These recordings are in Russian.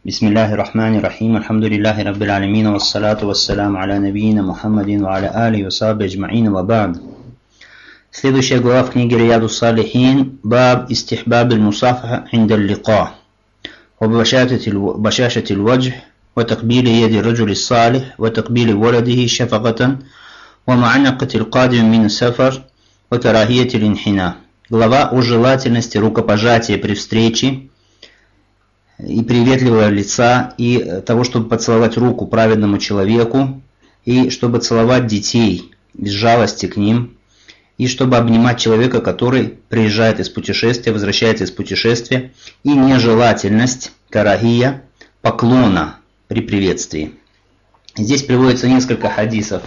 Бисмиллахи рахмани рахим, альхамдулиллахи раббил алямин, вассалату вассаляму аля набиина Мухаммадин ва аля алихи ва сахбихи аджмаин ва ба'д. Следующая глава в книге Рияду Салихин, баб истихбаб аль-мусафаха инда аль-лиқа, ва башашати аль-ваджх, ва такбили яди раджули салих, ва такбили валадихи шафакатан, ва ма'анакати аль-кадим мин сафар, ва карахияти аль-инхина. Глава о желательности рукопожатия при встрече и приветливого лица, и того, чтобы поцеловать руку праведному человеку, и чтобы целовать детей из жалости к ним, и чтобы обнимать человека, который приезжает из путешествия, возвращается из путешествия, и нежелательность, карахия, поклона при приветствии. Здесь приводится несколько хадисов.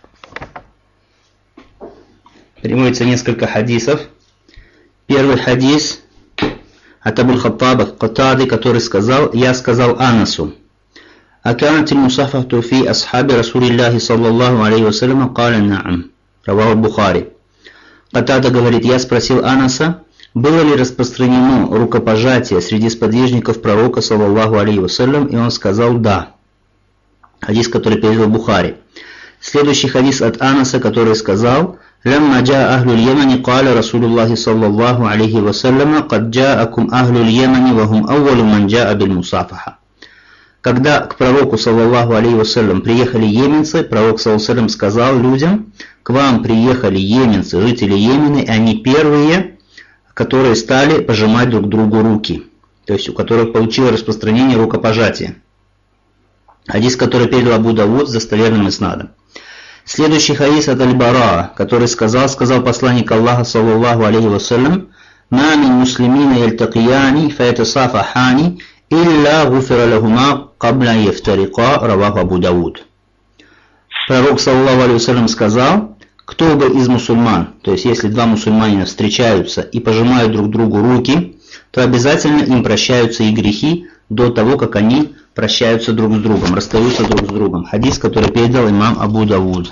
Первый хадис от Абу Хаттаба Катады, который сказал: я сказал Анасу: «Аканат аль-мусафахату фи асхаби Расулиллахи саллаллаху алейхи вассалям, каля на'ам». Раваху Бухари. Катада говорит: я спросил Анаса, было ли распространено рукопожатие среди сподвижников пророка саллаллаху алейхи вассалям, и он сказал: да. Хадис, который перевел Бухари. Следующий хадис от Анаса, который сказал: لما جاء أهل اليمن قال رسول الله صلى الله عليه وسلم قد جاءكم أهل اليمن وهم أول من جاء بالمصافحة. Когда к пророку саллаллаху алейхи вассалям приехали йеменцы, пророк саллаллаху алейхи вассалям сказал людям: к вам приехали йеменцы, жители Йемена, и они первые, которые стали пожимать друг другу руки, то есть у которых получило распространение рукопожатия. Хадис, который передал Абу Давуд с достоверным иснадом. Следующий хадис от Аль-Бара, который сказал посланник Аллаха саллаллаху алейхи вассалям: «Ма мин муслимина ялтакияни фаятасафахани илля гуфира лахума кабля яфтарика». Раваху Абу Давуд. Пророк саллаллаху алейхи вассалям сказал: кто бы из мусульман, то есть если два мусульманина встречаются и пожимают друг другу руки, то обязательно им прощаются и грехи до того, как они прощаются друг с другом, расстаются друг с другом. Хадис, который передал имам Абу Давуд.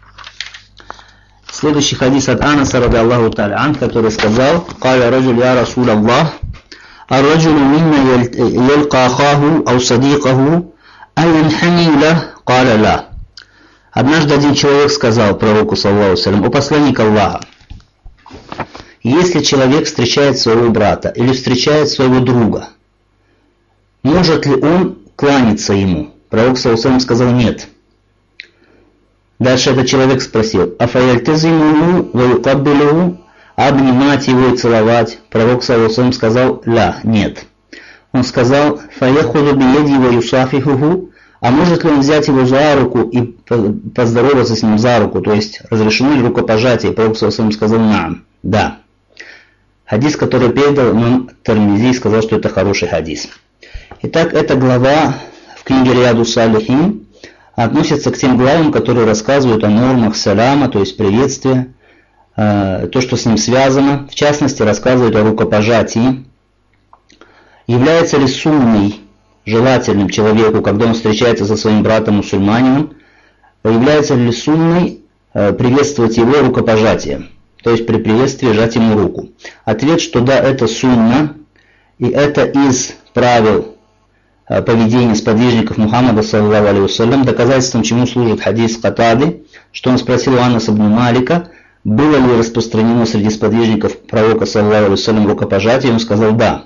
Следующий хадис от Анаса ради Аллаху та'аля ан, который сказал: «Каля раджуль я Расул Аллах, ар-раджулю минна ялька ахаху ау садикаху, ай-янхани лах, каля ла». Однажды один человек сказал пророку саллаллаху алейхи вассалям: «О посланник Аллаха, если человек встречает своего брата или встречает своего друга, может ли он кланяться ему?» Пророк саллаллаху алейхи вассалям сказал: «Нет». Дальше этот человек спросил: «Афаяльтазимуху ва юкаббилуху», обнимать его и целовать? Пророк саллаллаху алейхи вассалям сказал: «Ля, нет». Он сказал: «Фаяхуду бияди ва юсафихуху», а может ли он взять его за руку и поздороваться с ним за руку, то есть разрешено ли рукопожатие? Пророк саллаллаху алейхи вассалям сказал: «Наам», да. Хадис, который передал имам Тирмизи, сказал, что это хороший хадис. Итак, эта глава в книге Рияду Салихин относится к тем главам, которые рассказывают о нормах саляма, то есть приветствия, то, что с ним связано. В частности, рассказывают о рукопожатии. Является ли сунной желательным человеку, когда он встречается со своим братом-мусульманином, является ли сунной приветствовать его рукопожатием, то есть при приветствии жать ему руку? Ответ, что да, это сунна, и это из правил поведения сподвижников Мухаммада саллаллаху алейхи вассалям, доказательством чему служит хадис Катады, что он спросил у Анаса ибн Малика, было ли распространено среди сподвижников пророка саллаллаху алейхи вассалям рукопожатие, и он сказал: да.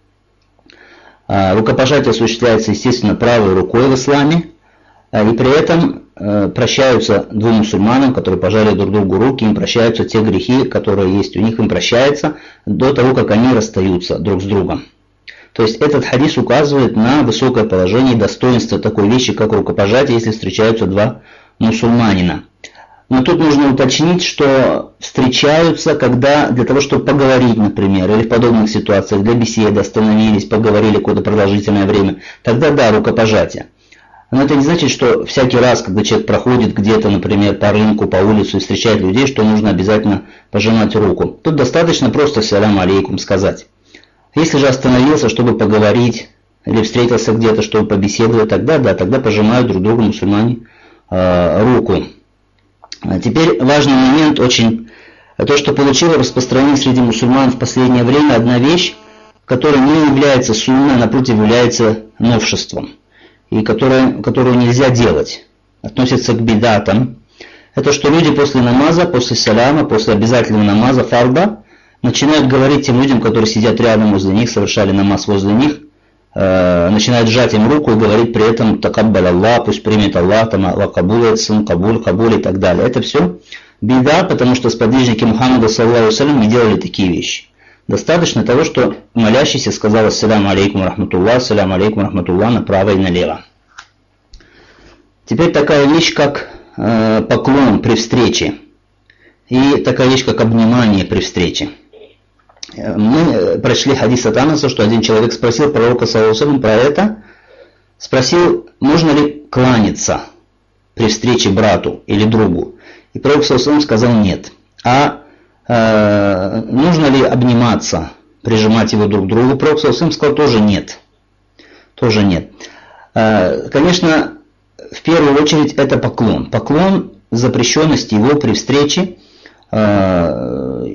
Рукопожатие осуществляется, естественно, правой рукой в исламе, и при этом прощаются двум мусульманам, которые пожали друг другу руки, им прощаются те грехи, которые есть у них, им прощается до того, как они расстаются друг с другом. То есть этот хадис указывает на высокое положение и достоинство такой вещи, как рукопожатие, если встречаются два мусульманина. Но тут нужно уточнить, что встречаются, когда для того, чтобы поговорить, например, или в подобных ситуациях, для беседы остановились, поговорили какое-то продолжительное время, тогда да, рукопожатие. Но это не значит, что всякий раз, когда человек проходит где-то, например, по рынку, по улице и встречает людей, что нужно обязательно пожимать руку. Тут достаточно просто «салям алейкум» сказать. Если же остановился, чтобы поговорить, или встретился где-то, чтобы побеседовать, тогда да, тогда пожимают друг другу мусульмане руку. Теперь важный момент очень, то, что получило распространение среди мусульман в последнее время, одна вещь, которое не является сунной, а напротив является новшеством, и которую нельзя делать, относится к бидатам. Это что люди после намаза, после саляма, после обязательного намаза, фарда, начинают говорить тем людям, которые сидят рядом возле них, совершали намаз возле них, начинают сжать им руку и говорить при этом «такаббаль Аллах», пусть примет Аллах, там «Аллах кабуль», «Сын кабуль», «кабуль» и так далее. Это все бида, потому что сподвижники Мухаммада саллаллаху алейхи не делали такие вещи. Достаточно того, что молящийся сказал «Ассаляму алейкум рахматуллах», «Ассаляму алейкум рахматуллах» направо и налево. Теперь такая вещь, как поклон при встрече и такая вещь, как обнимание при встрече. Мы прочли хадис от Анаса, что один человек спросил пророка саллаллаху алейхи про это, спросил, можно ли кланяться при встрече брату или другу. И пророк саллаллаху алейхи сказал нет. А нужно ли обниматься, прижимать его друг к другу? Пророк саллаллаху алейхи сказал тоже нет. Тоже нет. Конечно, в первую очередь это поклон. Поклон, запрещенность его при встрече ясно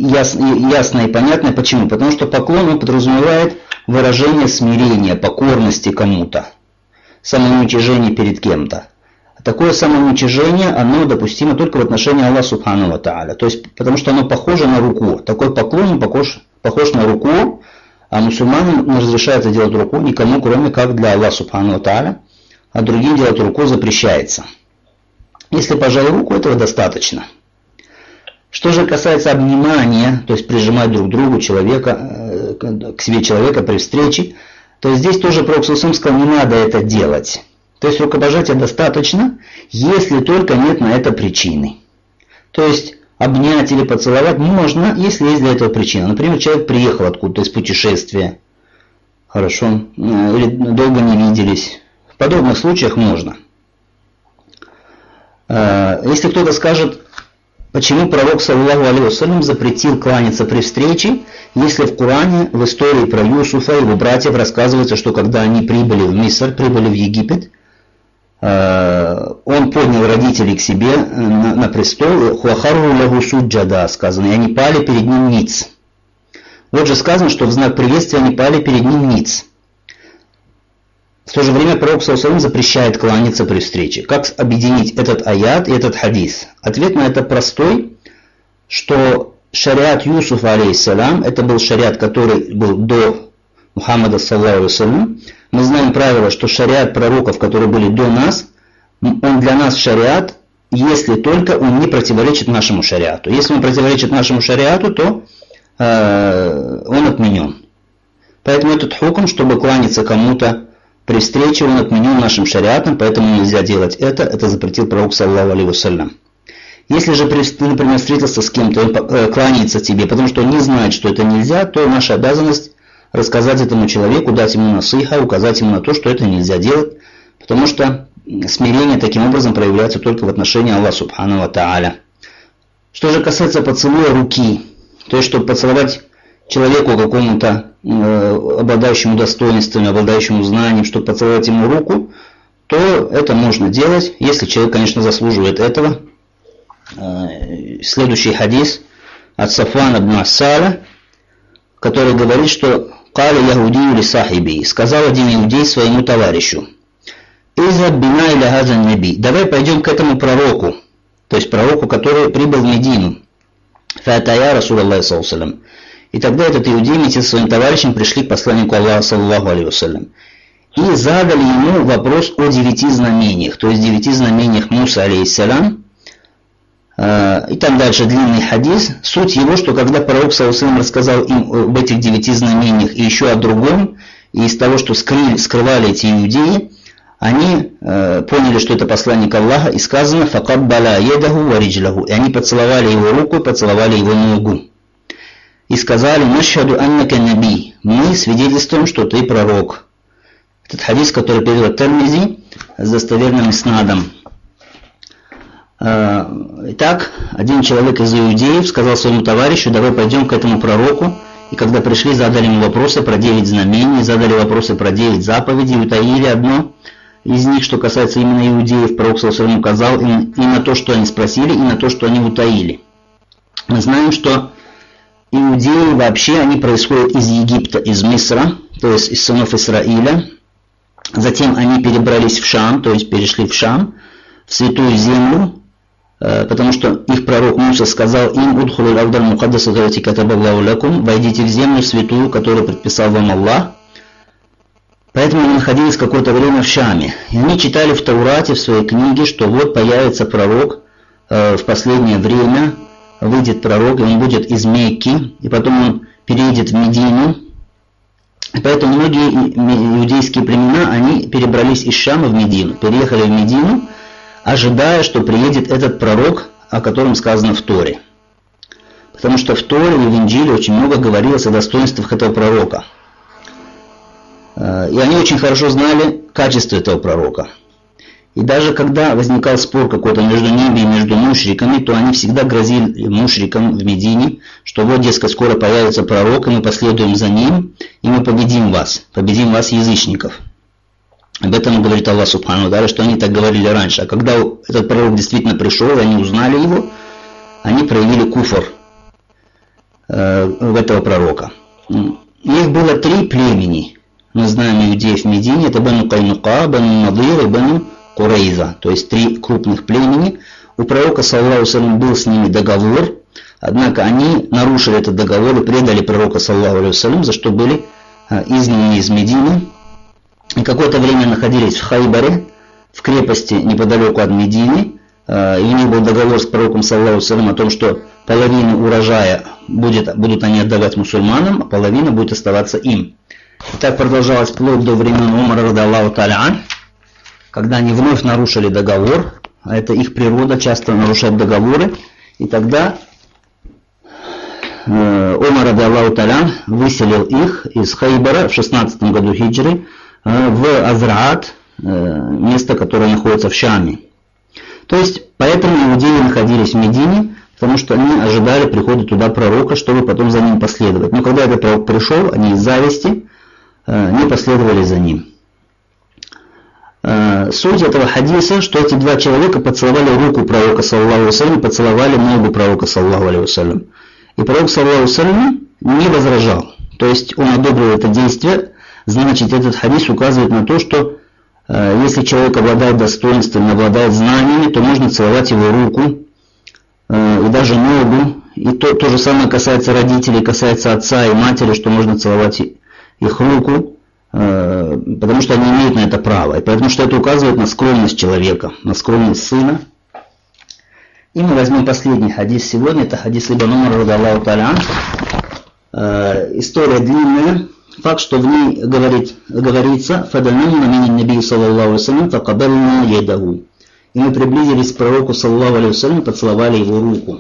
и понятно. Почему? Потому что поклон он подразумевает выражение смирения, покорности кому-то, самоуничижение перед кем-то. Такое самоуничижение, оно допустимо только в отношении Аллаха Субхану ва Тааля. То есть, потому что оно похоже на руку. Такой поклон похож на руку, а мусульманам не разрешается делать руку никому, кроме как для Аллаха Субхану ва Тааля, а другим делать руку запрещается. Если пожал руку, этого достаточно. Что же касается обнимания, то есть прижимать друг к другу человека, к себе человека при встрече, то здесь тоже пророк саллаллаху алейхи сказал, не надо это делать. То есть рукопожатия достаточно, если только нет на это причины. То есть обнять или поцеловать можно, если есть для этого причина. Например, человек приехал откуда-то из путешествия, хорошо, или долго не виделись. В подобных случаях можно. Если кто-то скажет, почему пророк саллаллаху алейхи вассалям запретил кланяться при встрече, если в Коране, в истории про Юсуфа и его братьев рассказывается, что когда они прибыли в Миср, прибыли в Египет, он поднял родителей к себе на престол, хуахару лягу суджада, сказано, и они пали перед ним ниц. Вот же сказано, что в знак приветствия они пали перед ним ниц. В то же время пророк саллаллаху алейхи запрещает кланяться при встрече. Как объединить этот аят и этот хадис? Ответ на это простой, что шариат Юсуфа алейхиссалям, это был шариат, который был до Мухаммада саллаллаху алейхи. Мы знаем правило, что шариат пророков, которые были до нас, он для нас шариат, если только он не противоречит нашему шариату. Если он противоречит нашему шариату, то он отменен. Поэтому этот хукм, чтобы кланяться кому-то при встрече, он отменен нашим шариатом, поэтому нельзя делать это запретил пророк саллаллаху алейхи вассалям. Если же ты, например, встретился с кем-то, он кланяется тебе, потому что он не знает, что это нельзя, то наша обязанность рассказать этому человеку, дать ему насыха, указать ему на то, что это нельзя делать, потому что смирение таким образом проявляется только в отношении Аллаха Субхану ва Тааля. Что же касается поцелуя руки, то есть, чтобы поцеловать человеку какому-то обладающему достоинством, обладающему знанием, чтобы поцеловать ему руку, то это можно делать, если человек, конечно, заслуживает этого. Следующий хадис от Сафвана ибн Ассаля, который говорит, что «Каля яхудию ли сахиби», сказал один иудей своему товарищу, «Изаб бина иля газан наби», давай пойдем к этому пророку, то есть пророку, который прибыл в Медину. «Фатая Расулаллахи саллаллаху алейхи». И тогда этот иудей вместе со своим товарищем пришли к посланнику Аллаха саллаллаху алейхи вассалям и задали ему вопрос о 9 знамениях, то есть 9 знамениях Муса алейхиссалям. И там дальше длинный хадис. Суть его, что когда пророк саллаллаху алейхи рассказал им об этих 9 знамениях и еще о другом, и из того, что скрывали эти иудеи, они поняли, что это посланник Аллаха, и сказано «факаббаля едаху ва риджлаху», и они поцеловали его руку и поцеловали его ногу. И сказали «нашхаду аннака наби», мы свидетельствуем, что ты пророк. Этот хадис, который перевел Тирмизи с достоверным иснадом. Итак, один человек из иудеев сказал своему товарищу, давай пойдем к этому пророку. И когда пришли, задали ему вопросы про 9 знамений, задали вопросы про 9 заповедей, утаили одно из них, что касается именно иудеев. Пророк саллаллаху алейхи указал и на то, что они спросили, и на то, что они утаили. Мы знаем, что иудеи вообще, они происходят из Египта, из Мисра, то есть из сынов Исраиля. Затем они перебрались в Шам, то есть перешли в Шам, в святую землю, потому что их пророк Муса сказал им: «Удхулу ал-ардаль мукаддасата аллати катабаллаху лакум», «Войдите в землю святую, которую предписал вам Аллах». Поэтому они находились какое-то время в Шаме. И они читали в Таурате, в своей книге, что вот появится пророк в последнее время, выйдет пророк, и он будет из Мекки, и потом он переедет в Медину. И поэтому многие иудейские племена, они перебрались из Шама в Медину, переехали в Медину, ожидая, что приедет этот пророк, о котором сказано в Торе. Потому что в Торе и в Инджиле очень много говорилось о достоинствах этого пророка. И они очень хорошо знали качество этого пророка. И даже когда возникал спор какой-то между ними и между мушриками, то они всегда грозили мушрикам в Медине, что вот, дескать, скоро появится пророк, и мы последуем за ним, и мы победим вас, язычников. Об этом говорит Аллах Субхану ва Тааля, что они так говорили раньше. А когда этот пророк действительно пришел, и они узнали его, они проявили куфр в этого пророка. Их было 3 племени. Мы знаем иудеев в Медине, это Бану Кайнука, Бану Надир и Бану Курейза, то есть 3 крупных племени. У пророка, саллаллаху алейхи ва саллям, был с ними договор, однако они нарушили этот договор и предали пророка, саллаллаху алейхи ва саллям, за что были изгнаны из Медины. И какое-то время находились в Хайбаре, в крепости неподалеку от Медины. И у них был договор с пророком, саллаллаху алейхи ва саллям, о том, что половину урожая будут они отдавать мусульманам, а половина будет оставаться им. И так продолжалось вплоть до времен Умара радиаллаху тааля ан, когда они вновь нарушили договор, а это их природа, часто нарушать договоры, и тогда Умар радиаллаху тааля ан выселил их из Хайбара в 16 году хиджры в Азраат, место, которое находится в Шаме. То есть, поэтому иудеи находились в Медине, потому что они ожидали прихода туда пророка, чтобы потом за ним последовать. Но когда этот пророк пришел, они из зависти не последовали за ним. Суть этого хадиса, что эти 2 человека поцеловали руку пророка, саллаллаху алейхи ва саллям, поцеловали ногу пророка, саллаллаху алейхи ва саллям. И пророк, саллаллаху алейхи ва саллям, не возражал. То есть он одобрил это действие. Значит, этот хадис указывает на то, что если человек обладает достоинством, обладает знаниями, то можно целовать его руку и даже ногу. И то же самое касается родителей, касается отца и матери, что можно целовать их руку, потому что они имеют на это право. И потому что это указывает на скромность человека, на скромность сына. И мы возьмем последний хадис сегодня, это хадис Ибн Умара радиаллаху тааля ан. История длинная. Факт, что в ней говорится: «Фаданамна мин набий саллаллаху алейхи ва саллям факабална ядаху». И мы приблизились к пророку, саллаллаху алейхи ва саллям, поцеловали его руку.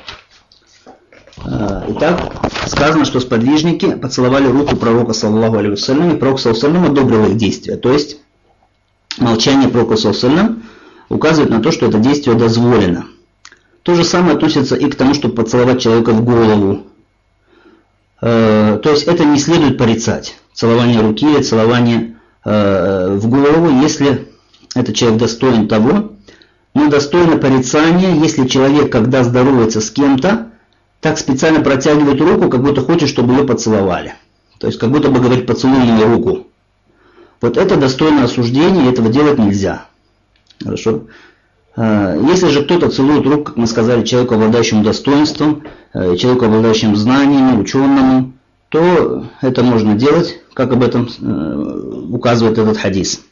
Итак, сказано, что сподвижники поцеловали руку пророка, саллаллаху алейхи ва саллям, и пророк, саллаллаху алейхи ва саллям, одобрил их действия. То есть, молчание пророка, саллаллаху алейхи ва саллям, указывает на то, что это действие дозволено. То же самое относится и к тому, чтобы поцеловать человека в голову. То есть это не следует порицать. Целование руки или целование в голову, если этот человек достоин того. Но достойно порицания, если человек, когда здоровается с кем-то, так специально протягивает руку, как будто хочет, чтобы ее поцеловали. То есть как будто бы говорит: «Поцелуй мне руку». Вот это достойно осуждения, и этого делать нельзя. Хорошо? Если же кто-то целует руку, как мы сказали, человеку, обладающему достоинством, человеку, обладающему знаниями, ученому, то это можно делать, как об этом указывает этот хадис.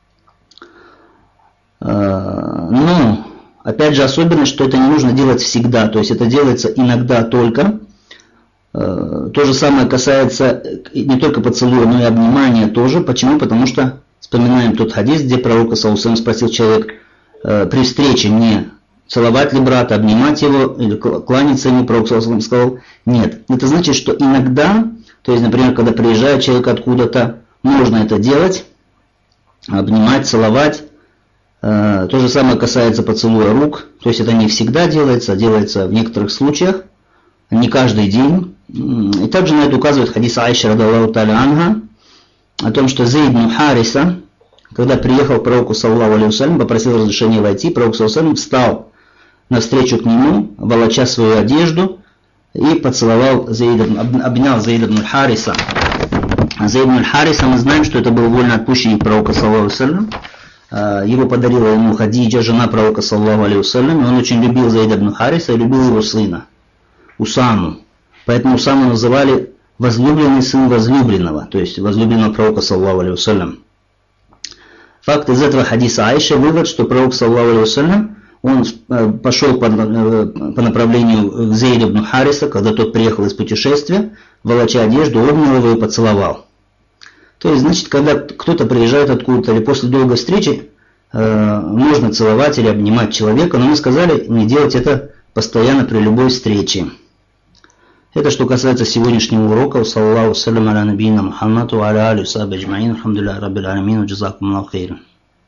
Но, опять же, особенность, что это не нужно делать всегда, то есть это делается иногда только. То же самое касается не только поцелуя, но и обнимания тоже. Почему? Потому что, вспоминаем тот хадис, где пророк саллаллаху алейхи ва саллям спросил человек при встрече: не целовать ли брата, обнимать его или кланяться ему. Пророк саллаллаху алейхи ва саллям сказал: нет. Это значит, что иногда, то есть, например, когда приезжает человек откуда-то, можно это делать, обнимать, целовать. То же самое касается поцелуя рук, то есть это не всегда делается, а делается в некоторых случаях, не каждый день. И также на это указывает хадис Аиши радиаллаху тааля анха о том, что Зейд ибн Хариса, когда приехал к пророку, саллаллаху алейхи ва саллям, попросил разрешения войти, пророк, саллаллаху алейхи ва саллям, встал навстречу к нему, волоча свою одежду, и поцеловал обнял Заид ибн Хариса. Заид ибн Хариса, мы знаем, что это был вольноотпущенник пророка, саллаллаху алейхи вассалям. Его подарила ему Хадиджа, жена пророка, саллаллаху алейхи вассалям. Он очень любил Заида ибн Хариса и любил его сына, Усаму. Поэтому Усаму называли возлюбленный сын возлюбленного, то есть возлюбленного пророка, саллаллаху алейхи вассалям. Факт из этого хадиса Аиша, вывод, что пророк, саллаллаху алейхи вассалям, он пошел по направлению к Заиду ибн Хариса, когда тот приехал из путешествия, волоча одежду, обнял его и поцеловал. То есть, значит, когда кто-то приезжает откуда-то или после долгой встречи, можно целовать или обнимать человека, но мы сказали не делать это постоянно при любой встрече. Это что касается сегодняшнего урока. Саллаллаху салям аля набийна Мухаммаду аля али сахби аджмаин. Алхамдулиллахи раббил аламин. Джазакумуллаху хейран.